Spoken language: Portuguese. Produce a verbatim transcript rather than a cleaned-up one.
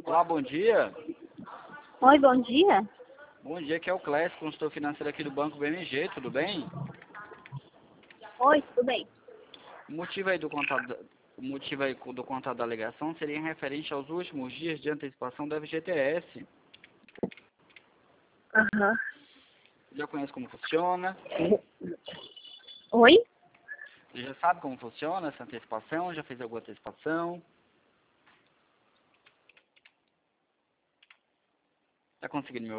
Olá, bom dia. Oi, bom dia. Bom dia, aqui é o Clécio, consultor financeiro aqui do Banco B M G, tudo bem? Oi, tudo bem? O motivo aí do contato, o motivo aí do contato da alegação seria referente aos últimos dias de antecipação do F G T S. Aham. Já conhece como funciona? Oi? Você já sabe como funciona essa antecipação? Já fez alguma antecipação? Tá conseguindo me